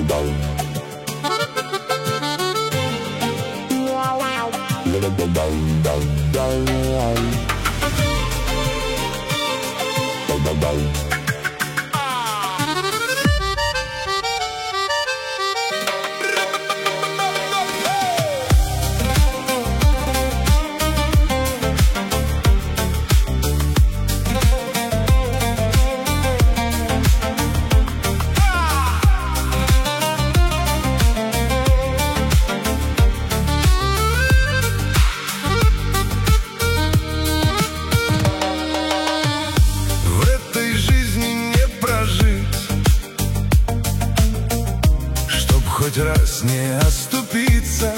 Хоть раз не оступиться,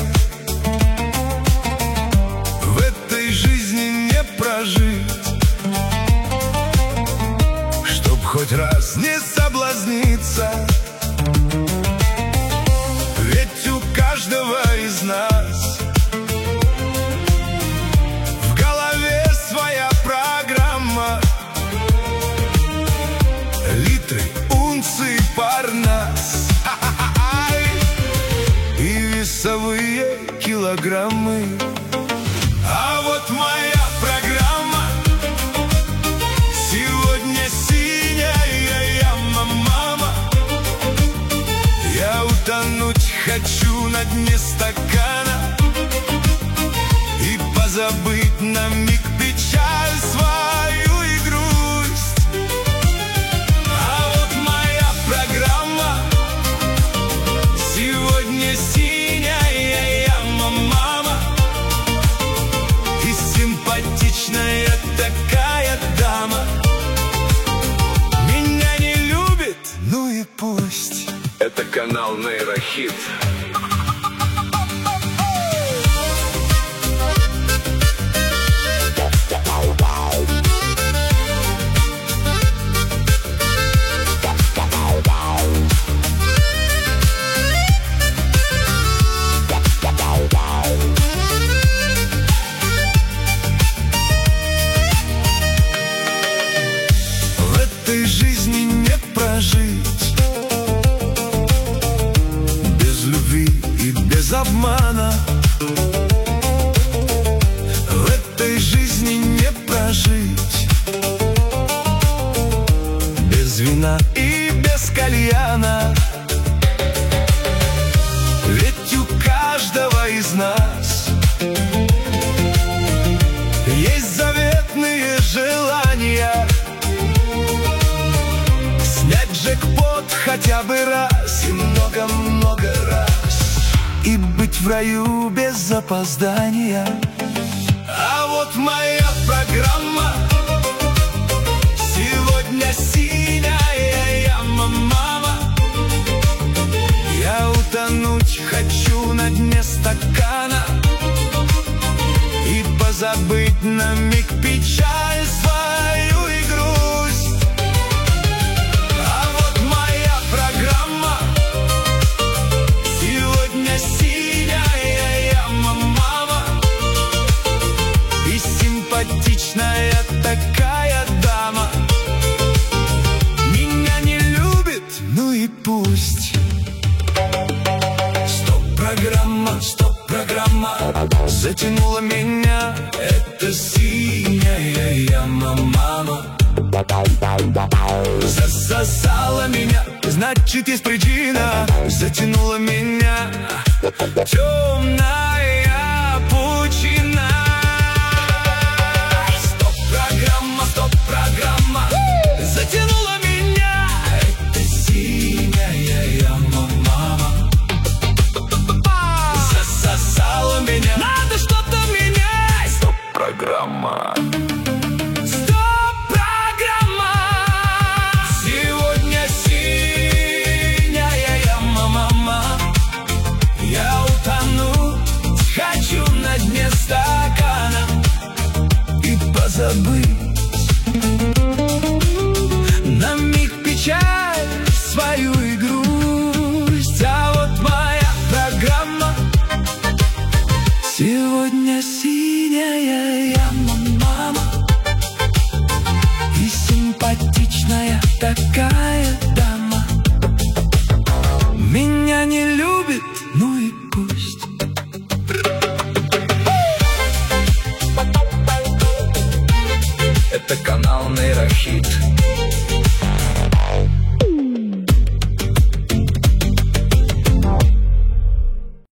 в этой жизни не прожить, чтоб хоть раз не соблазниться. Ведь у каждого из нас в голове своя программа. Литры, унции, парнас весовые килограммы. А вот моя программа сегодня синяя яма, мама. Я утонуть хочу на дне стакана и позабыть на миг печаль свою и грусть. А вот моя программа сегодня синяя яма, мама. И симпатичная такая дама меня не любит, ну и пусть. Это канал Нейрохит. Без обмана в этой жизни не прожить, без вина и без кальяна. Ведь у каждого из нас есть заветные желания снять джекпот хотя бы раз и много-много раз, и быть в раю без опоздания. А вот моя программа сегодня синяя яма, мама. Я утонуть хочу на дне стакана и позабыть на миг печаль свою и грусть. А вот моя программа сегодня синяя яма, мама. И симпатичная такая дама меня не любит, ну и пусть. Стоп-программа затянула меня. Это синяя яма, мама. Засосала меня, значит есть причина. Затянула меня темная пучина. Стоп-программа затянула меня. Это синяя яма, мама. Засосала меня, надо что-то менять. Стоп-программа. нейрохит.